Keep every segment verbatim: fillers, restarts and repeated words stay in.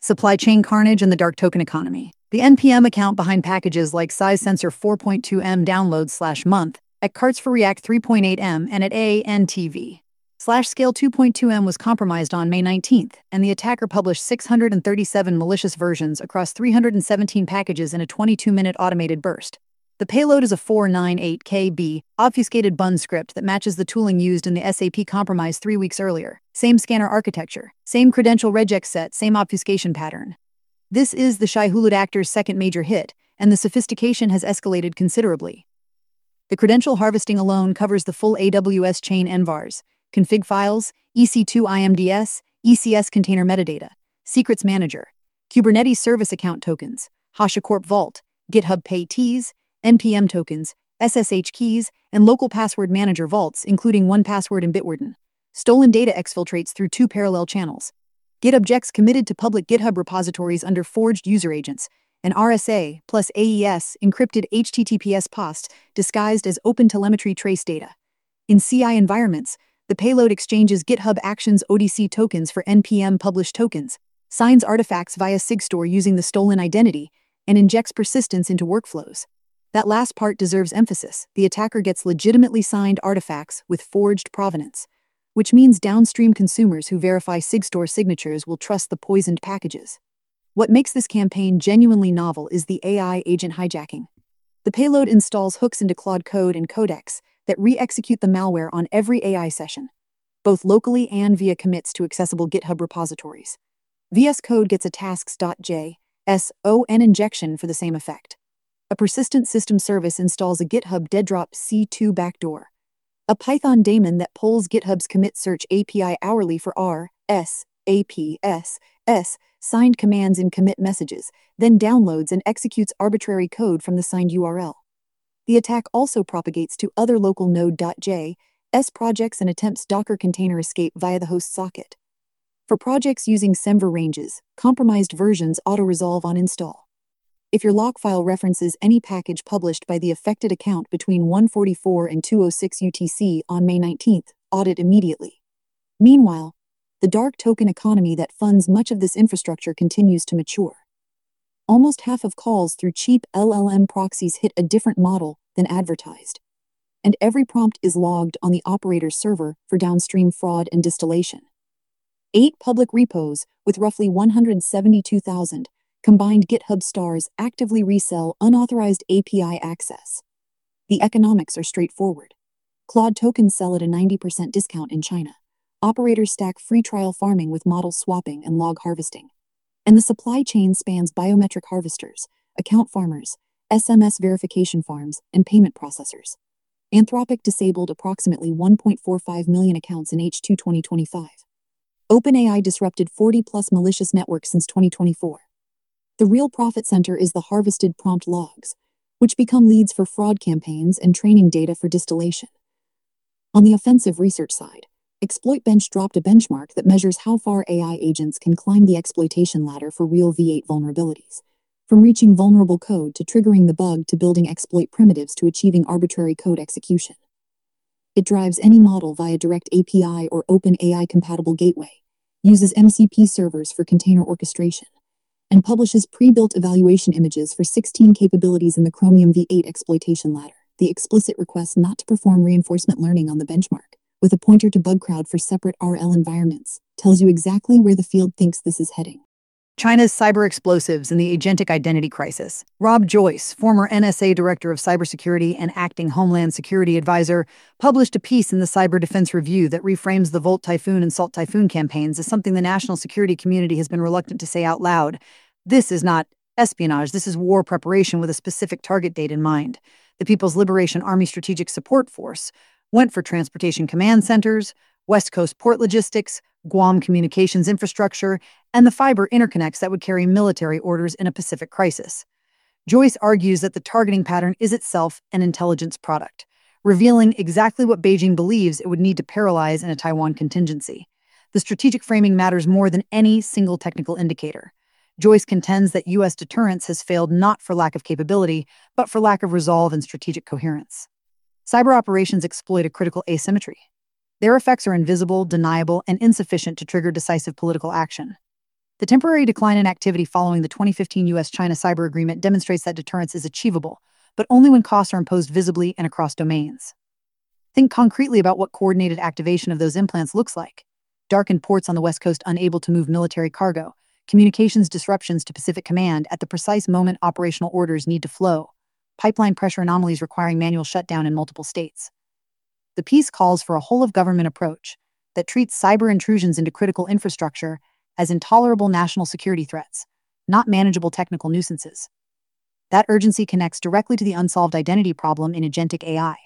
Supply chain carnage and the dark token economy. The N P M account behind packages like size sensor four point two M downloads slash month, at carts for React three point eight M and at A N T V slash scale two point two M was compromised on May nineteenth, and the attacker published six hundred thirty-seven malicious versions across three hundred seventeen packages in a twenty-two minute automated burst. The payload is a four ninety-eight K B obfuscated bun script that matches the tooling used in the S A P compromise three weeks earlier. Same scanner architecture, same credential regex set, same obfuscation pattern. This is the Shai-Hulud actor's second major hit, and the sophistication has escalated considerably. The credential harvesting alone covers the full A W S chain N V A Rs, config files, E C two I M D S, E C S container metadata, secrets manager, Kubernetes service account tokens, HashiCorp Vault, GitHub Pay Ts, N P M tokens, S S H keys, and local password manager vaults, including one password and Bitwarden. Stolen data exfiltrates through two parallel channels. GitObjects committed to public GitHub repositories under forged user agents, and R S A plus A E S encrypted H T T P S posts disguised as OpenTelemetry trace data. In C I environments, the payload exchanges GitHub Actions O D C tokens for N P M published tokens, signs artifacts via Sigstore using the stolen identity, and injects persistence into workflows. That last part deserves emphasis. The attacker gets legitimately signed artifacts with forged provenance, which means downstream consumers who verify Sigstore signatures will trust the poisoned packages. What makes this campaign genuinely novel is the A I agent hijacking. The payload installs hooks into Claude Code and Codex that re-execute the malware on every A I session, both locally and via commits to accessible GitHub repositories. V S Code gets a tasks.json injection for the same effect. A persistent system service installs a GitHub deaddrop C two backdoor, a Python daemon that polls GitHub's commit search A P I hourly for R, S, A P, S, S, signed commands in commit messages, then downloads and executes arbitrary code from the signed U R L. The attack also propagates to other local node.js projects and attempts Docker container escape via the host socket. For projects using Semver ranges, compromised versions auto-resolve on install. If your lock file references any package published by the affected account between one forty-four and two oh six U T C on May nineteenth, audit immediately. Meanwhile, the dark token economy that funds much of this infrastructure continues to mature. Almost half of calls through cheap L L M proxies hit a different model than advertised, and every prompt is logged on the operator's server for downstream fraud and distillation. Eight public repos, with roughly one hundred seventy-two thousand combined GitHub stars, actively resell unauthorized A P I access. The economics are straightforward. Claude tokens sell at a ninety percent discount in China. Operators stack free trial farming with model swapping and log harvesting. And the supply chain spans biometric harvesters, account farmers, S M S verification farms, and payment processors. Anthropic disabled approximately one point four five million accounts in H two twenty twenty-five. OpenAI disrupted forty plus malicious networks since twenty twenty-four. The real profit center is the harvested prompt logs, which become leads for fraud campaigns and training data for distillation. On the offensive research side, ExploitBench dropped a benchmark that measures how far A I agents can climb the exploitation ladder for real V eight vulnerabilities, from reaching vulnerable code to triggering the bug to building exploit primitives to achieving arbitrary code execution. It drives any model via direct A P I or OpenAI-compatible gateway, uses M C P servers for container orchestration, and publishes pre-built evaluation images for sixteen capabilities in the Chromium V eight exploitation ladder. The explicit request not to perform reinforcement learning on the benchmark, with a pointer to BugCrowd for separate R L environments, tells you exactly where the field thinks this is heading. China's cyber explosives and the agentic identity crisis. Rob Joyce, former N S A Director of Cybersecurity and acting Homeland Security Advisor, published a piece in the Cyber Defense Review that reframes the Volt Typhoon and Salt Typhoon campaigns as something the national security community has been reluctant to say out loud. This is not espionage, this is war preparation with a specific target date in mind. The People's Liberation Army Strategic Support Force went for transportation command centers, West Coast port logistics, Guam communications infrastructure, and the fiber interconnects that would carry military orders in a Pacific crisis. Joyce argues that the targeting pattern is itself an intelligence product, revealing exactly what Beijing believes it would need to paralyze in a Taiwan contingency. The strategic framing matters more than any single technical indicator. Joyce contends that U S deterrence has failed not for lack of capability, but for lack of resolve and strategic coherence. Cyber operations exploit a critical asymmetry. Their effects are invisible, deniable, and insufficient to trigger decisive political action. The temporary decline in activity following the twenty fifteen U S China cyber agreement demonstrates that deterrence is achievable, but only when costs are imposed visibly and across domains. Think concretely about what coordinated activation of those implants looks like. Darkened ports on the West Coast unable to move military cargo, communications disruptions to Pacific Command at the precise moment operational orders need to flow, pipeline pressure anomalies requiring manual shutdown in multiple states. The piece calls for a whole-of-government approach that treats cyber intrusions into critical infrastructure as intolerable national security threats, not manageable technical nuisances. That urgency connects directly to the unsolved identity problem in agentic A I.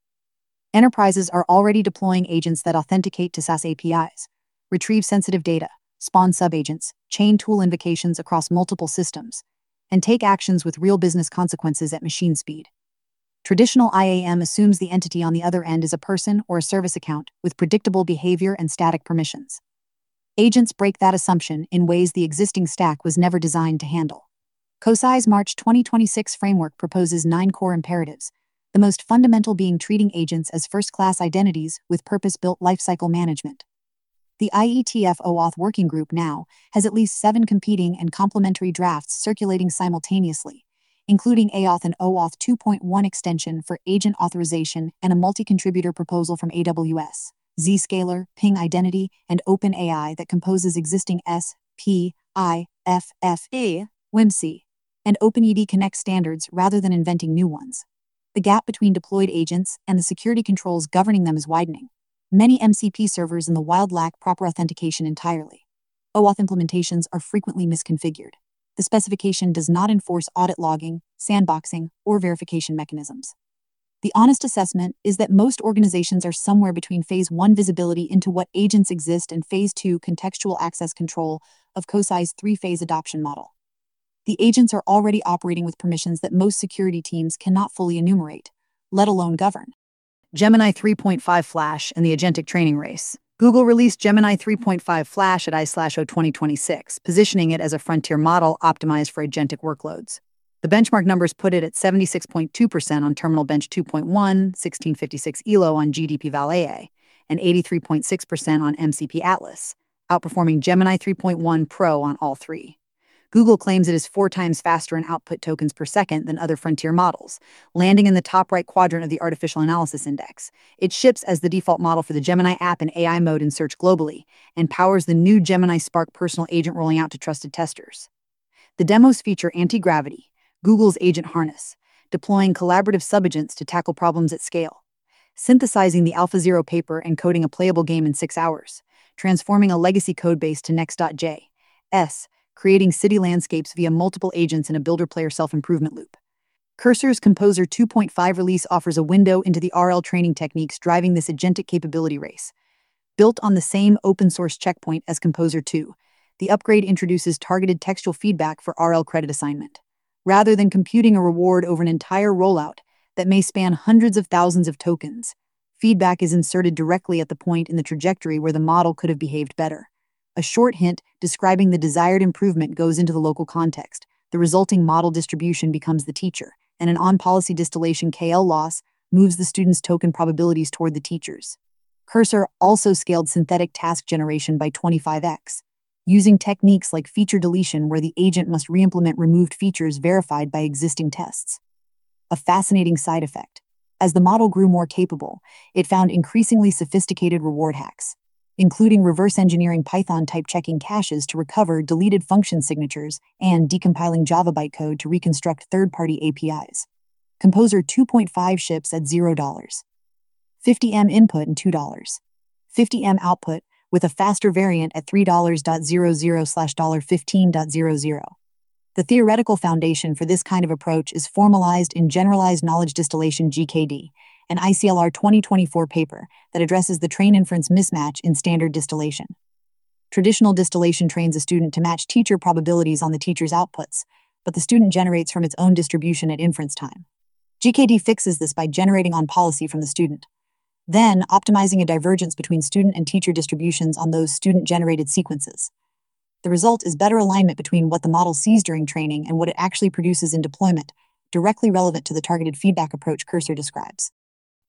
Enterprises are already deploying agents that authenticate to SaaS A P Is, retrieve sensitive data, spawn subagents, chain tool invocations across multiple systems, and take actions with real business consequences at machine speed. Traditional I A M assumes the entity on the other end is a person or a service account with predictable behavior and static permissions. Agents break that assumption in ways the existing stack was never designed to handle. COSAI's March twenty twenty-six framework proposes nine core imperatives, the most fundamental being treating agents as first-class identities with purpose-built lifecycle management. The I E T F OAuth working group now has at least seven competing and complementary drafts circulating simultaneously, including AAuth and OAuth two point one extension for agent authorization and a multi-contributor proposal from A W S, Zscaler, Ping Identity, and OpenAI that composes existing S, P, I, F, F, A, W I M C, and OpenED Connect standards rather than inventing new ones. The gap between deployed agents and the security controls governing them is widening. Many M C P servers in the wild lack proper authentication entirely. OAuth implementations are frequently misconfigured. The specification does not enforce audit logging, sandboxing, or verification mechanisms. The honest assessment is that most organizations are somewhere between Phase one visibility into what agents exist and Phase two contextual access control of COSAI's three-phase adoption model. The agents are already operating with permissions that most security teams cannot fully enumerate, let alone govern. Gemini three point five Flash and the agentic training race. Google released Gemini three point five Flash at I O twenty twenty-six, positioning it as a frontier model optimized for agentic workloads. The benchmark numbers put it at seventy-six point two percent on Terminal Bench two point one, sixteen fifty-six E L O on G D P Val A A, and eighty-three point six percent on M C P Atlas, outperforming Gemini three point one Pro on all three. Google claims it is four times faster in output tokens per second than other frontier models, landing in the top right quadrant of the Artificial Analysis Index. It ships as the default model for the Gemini app in A I mode in search globally, and powers the new Gemini Spark personal agent rolling out to trusted testers. The demos feature Anti-Gravity, Google's agent harness, deploying collaborative subagents to tackle problems at scale, synthesizing the AlphaZero paper and coding a playable game in six hours, transforming a legacy codebase to Next.js, creating city landscapes via multiple agents in a builder-player self-improvement loop. Cursor's Composer two point five release offers a window into the R L training techniques driving this agentic capability race. Built on the same open-source checkpoint as Composer two, the upgrade introduces targeted textual feedback for R L credit assignment. Rather than computing a reward over an entire rollout that may span hundreds of thousands of tokens, feedback is inserted directly at the point in the trajectory where the model could have behaved better. A short hint describing the desired improvement goes into the local context. The resulting model distribution becomes the teacher, and an on-policy distillation K L loss moves the student's token probabilities toward the teacher's. Cursor also scaled synthetic task generation by twenty-five x, using techniques like feature deletion where the agent must re-implement removed features verified by existing tests. A fascinating side effect. As the model grew more capable, it found increasingly sophisticated reward hacks, including reverse engineering Python-type checking caches to recover deleted function signatures and decompiling Java bytecode to reconstruct third-party A P Is. Composer two point five ships at zero dollars. fifty M input and two dollars. fifty M output with a faster variant at three dollars and zero zero slash fifteen dollars and zero zero. The theoretical foundation for this kind of approach is formalized in Generalized Knowledge Distillation G K D, an I C L R twenty twenty-four paper that addresses the train-inference mismatch in standard distillation. Traditional distillation trains a student to match teacher probabilities on the teacher's outputs, but the student generates from its own distribution at inference time. G K D fixes this by generating on policy from the student, then optimizing a divergence between student and teacher distributions on those student-generated sequences. The result is better alignment between what the model sees during training and what it actually produces in deployment, directly relevant to the targeted feedback approach Cursor describes.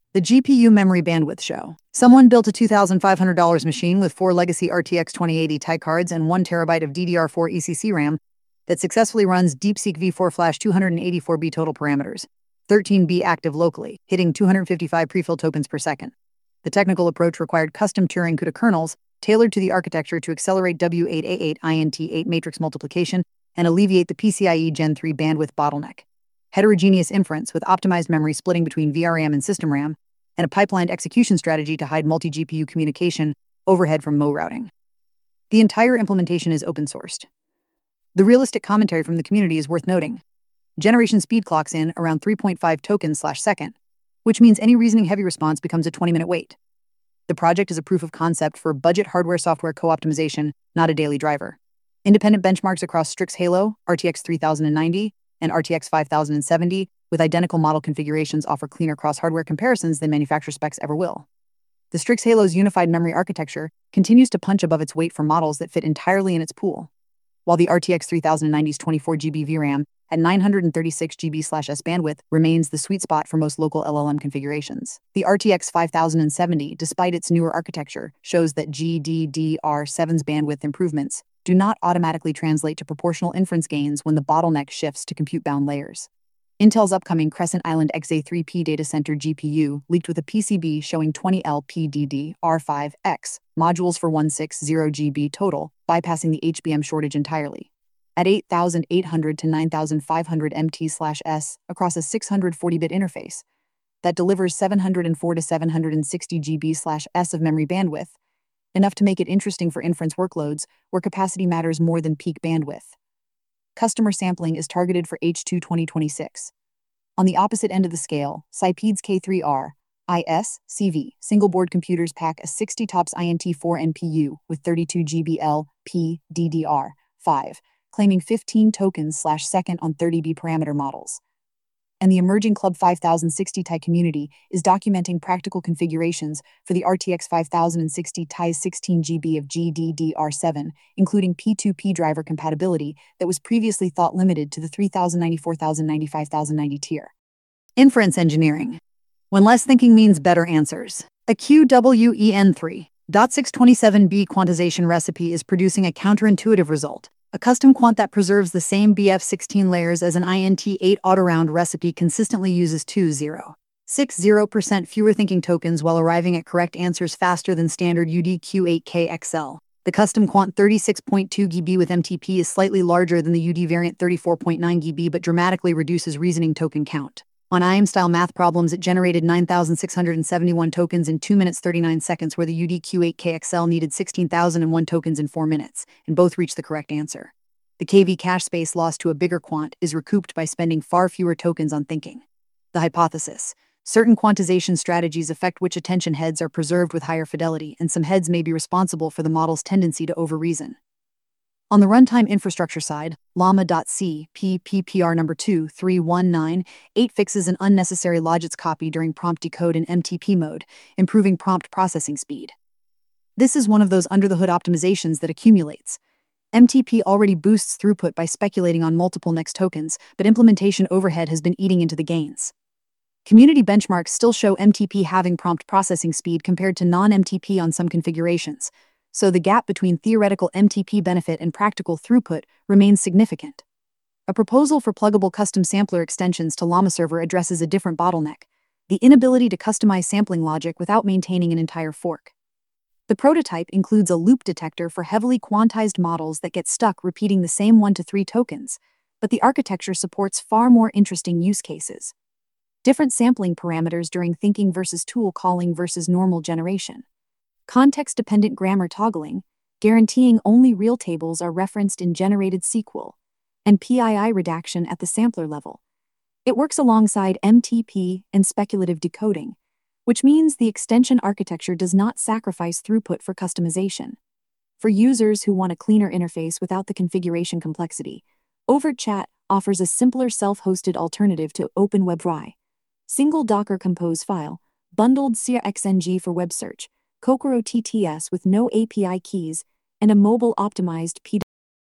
The G P U Memory Bandwidth Show. Someone built a two thousand five hundred dollars machine with four legacy R T X twenty eighty Ti cards and one terabyte of D D R four E C C RAM that successfully runs DeepSeek v four Flash two hundred eighty-four B total parameters, thirteen B active locally, hitting two hundred fifty-five prefill tokens per second. The technical approach required custom Turing CUDA kernels tailored to the architecture to accelerate W eight A eight I N T eight matrix multiplication and alleviate the PCIe Gen three bandwidth bottleneck. Heterogeneous inference with optimized memory splitting between V RAM and system RAM, and a pipelined execution strategy to hide multi-G P U communication overhead from M O routing. The entire implementation is open-sourced. The realistic commentary from the community is worth noting. Generation speed clocks in around three point five tokens slash second, which means any reasoning-heavy response becomes a twenty-minute wait. The project is a proof of concept for budget hardware-software co-optimization, not a daily driver. Independent benchmarks across Strix Halo, R T X three thousand ninety, and R T X five thousand seventy with identical model configurations offer cleaner cross-hardware comparisons than manufacturer specs ever will. The Strix Halo's unified memory architecture continues to punch above its weight for models that fit entirely in its pool, while the R T X three thousand ninety's twenty-four gigabyte V RAM at nine hundred thirty-six gigabytes/s bandwidth remains the sweet spot for most local L L M configurations. The R T X five thousand seventy, despite its newer architecture, shows that G D D R seven's bandwidth improvements do not automatically translate to proportional inference gains when the bottleneck shifts to compute-bound layers. Intel's upcoming Crescent Island X A three P data center G P U leaked with a P C B showing twenty L P D D R five X modules for one hundred sixty gigabytes total, bypassing the H B M shortage entirely. At eight thousand eight hundred to nine thousand five hundred M T/S across a six hundred forty bit interface that delivers seven hundred four to seven hundred sixty gigabytes/s of memory bandwidth, enough to make it interesting for inference workloads where capacity matters more than peak bandwidth. Customer sampling is targeted for H two twenty twenty-six. On the opposite end of the scale, Sipeed's K three R I S C V single-board computers pack a sixty TOPS I N T four N P U with thirty-two gigabyte L P D D R five, claiming fifteen tokens slash second on thirty B parameter models. And the emerging Club five thousand sixty Ti community is documenting practical configurations for the R T X five thousand sixty Ti's sixteen gigabytes of G D D R seven, including P two P driver compatibility that was previously thought limited to the three thousand ninety, four thousand ninety, five thousand ninety tier. Inference engineering. When less thinking means better answers. A Q W E N three point six twenty-seven B quantization recipe is producing a counterintuitive result. A custom quant that preserves the same B F sixteen layers as an I N T eight autoround recipe consistently uses two point zero six zero percent fewer thinking tokens while arriving at correct answers faster than standard U D Q eight K X L. The custom quant thirty-six point two gigabytes with M T P is slightly larger than the U D variant thirty-four point nine gigabytes but dramatically reduces reasoning token count. On I M style math problems, it generated nine thousand six hundred seventy-one tokens in two minutes thirty-nine seconds, where the U D Q eight K X L needed sixteen thousand one tokens in four minutes, and both reached the correct answer. The K V cache space lost to a bigger quant is recouped by spending far fewer tokens on thinking. The hypothesis. Certain quantization strategies affect which attention heads are preserved with higher fidelity, and some heads may be responsible for the model's tendency to over-reason. On the runtime infrastructure side, Llama.C P P P R number two three one nine eight fixes an unnecessary logits copy during prompt decode in M T P mode, improving prompt processing speed. This is one of those under-the-hood optimizations that accumulates. M T P already boosts throughput by speculating on multiple next tokens, but implementation overhead has been eating into the gains. Community benchmarks still show M T P having prompt processing speed compared to non-M T P on some configurations, so the gap between theoretical M T P benefit and practical throughput remains significant. A proposal for pluggable custom sampler extensions to Llama Server addresses a different bottleneck: the inability to customize sampling logic without maintaining an entire fork. The prototype includes a loop detector for heavily quantized models that get stuck repeating the same one to three tokens, but the architecture supports far more interesting use cases. Different sampling parameters during thinking versus tool calling versus normal generation. Context-dependent grammar toggling, guaranteeing only real tables are referenced in generated S Q L, and P I I redaction at the sampler level. It works alongside M T P and speculative decoding, which means the extension architecture does not sacrifice throughput for customization. For users who want a cleaner interface without the configuration complexity, OverChat offers a simpler self-hosted alternative to OpenWebRai. Single Docker Compose file, bundled C R X N G for web search, Kokoro T T S with no A P I keys, and a mobile-optimized P W A.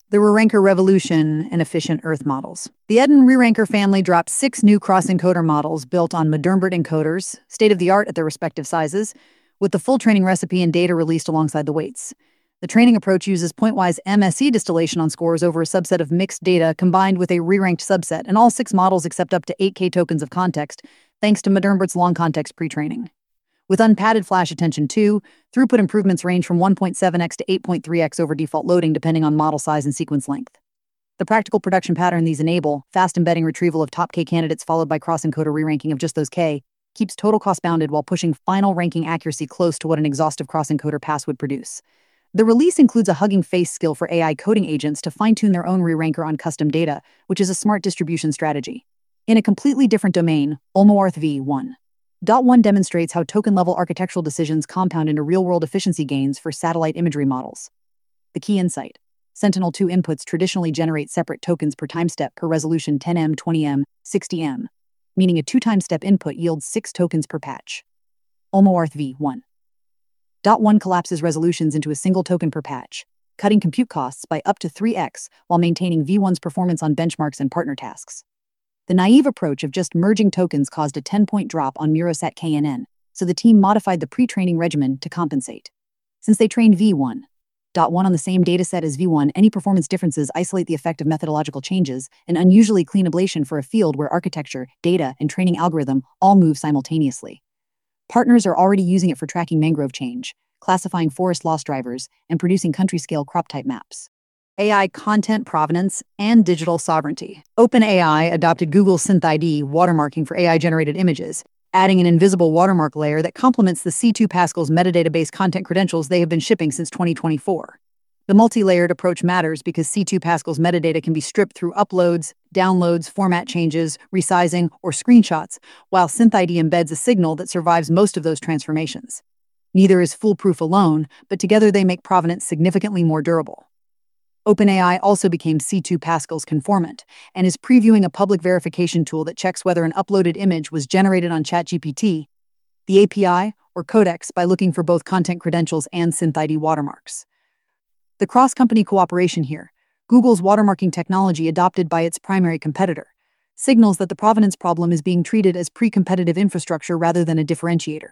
The Re-Ranker Revolution and Efficient Earth Models. The Eden Re-Ranker family dropped six new cross-encoder models built on Modernbert encoders, state-of-the-art at their respective sizes, with the full training recipe and data released alongside the weights. The training approach uses pointwise M S E distillation on scores over a subset of mixed data combined with a re-ranked subset, and all six models accept up to eight K tokens of context, thanks to Modernbert's long context pre-training. With unpadded flash attention too, throughput improvements range from one point seven x to eight point three x over default loading depending on model size and sequence length. The practical production pattern these enable, fast embedding retrieval of top K candidates followed by cross-encoder re-ranking of just those K, keeps total cost bounded while pushing final ranking accuracy close to what an exhaustive cross-encoder pass would produce. The release includes a Hugging Face skill for A I coding agents to fine-tune their own re-ranker on custom data, which is a smart distribution strategy. In a completely different domain, Olmoarth v one. one demonstrates how token-level architectural decisions compound into real-world efficiency gains for satellite imagery models. The key insight: Sentinel two inputs traditionally generate separate tokens per timestep per resolution ten M, twenty M, sixty M, meaning a two-time-step input yields six tokens per patch. Olmoarth v one. one collapses resolutions into a single token per patch, cutting compute costs by up to three x while maintaining v one's performance on benchmarks and partner tasks. The naive approach of just merging tokens caused a ten-point drop on Murosat K N N, so the team modified the pre-training regimen to compensate. Since they trained v one point one on the same dataset as v one, any performance differences isolate the effect of methodological changes, an unusually clean ablation for a field where architecture, data, and training algorithm all move simultaneously. Partners are already using it for tracking mangrove change, classifying forest loss drivers, and producing country-scale crop type maps. A I content provenance and digital sovereignty. OpenAI adopted Google's SynthID watermarking for A I-generated images, adding an invisible watermark layer that complements the C two Pascal's metadata-based content credentials they have been shipping since twenty twenty-four. The multi-layered approach matters because C two Pascal's metadata can be stripped through uploads, downloads, format changes, resizing, or screenshots, while SynthID embeds a signal that survives most of those transformations. Neither is foolproof alone, but together they make provenance significantly more durable. OpenAI also became C two Pascal's conformant and is previewing a public verification tool that checks whether an uploaded image was generated on ChatGPT, the A P I, or Codex by looking for both content credentials and SynthID watermarks. The cross-company cooperation here, Google's watermarking technology adopted by its primary competitor, signals that the provenance problem is being treated as pre-competitive infrastructure rather than a differentiator.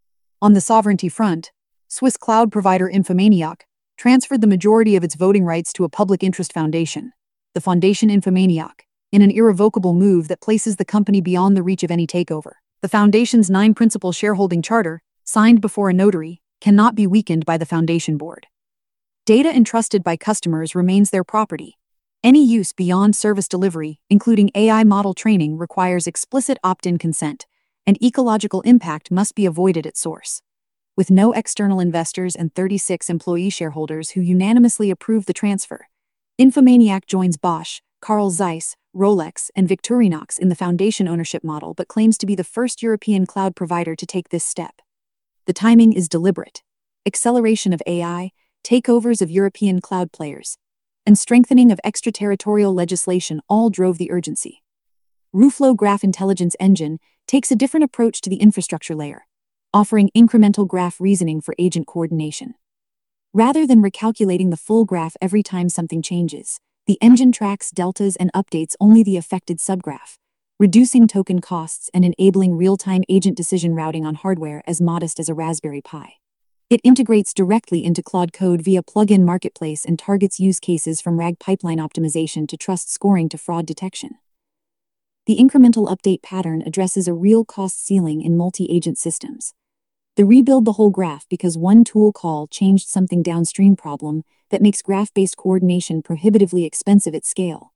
On the sovereignty front, Swiss cloud provider Infomaniac transferred the majority of its voting rights to a public interest foundation, the Foundation Infomaniac, in an irrevocable move that places the company beyond the reach of any takeover. The foundation's nine-principal shareholding charter, signed before a notary, cannot be weakened by the foundation board. Data entrusted by customers remains their property. Any use beyond service delivery, including A I model training, requires explicit opt-in consent, and ecological impact must be avoided at source. With no external investors and thirty-six employee shareholders who unanimously approved the transfer, Infomaniac joins Bosch, Carl Zeiss, Rolex, and Victorinox in the foundation ownership model but claims to be the first European cloud provider to take this step. The timing is deliberate. Acceleration of A I, takeovers of European cloud players, and strengthening of extraterritorial legislation all drove the urgency. Ruflo Graph Intelligence Engine takes a different approach to the infrastructure layer, offering incremental graph reasoning for agent coordination. Rather than recalculating the full graph every time something changes, the engine tracks deltas and updates only the affected subgraph, reducing token costs and enabling real-time agent decision routing on hardware as modest as a Raspberry Pi. It integrates directly into Claude Code via plugin marketplace and targets use cases from RAG pipeline optimization to trust scoring to fraud detection. The incremental update pattern addresses a real cost ceiling in multi-agent systems. The rebuild the whole graph because one tool call changed something downstream problem that makes graph-based coordination prohibitively expensive at scale.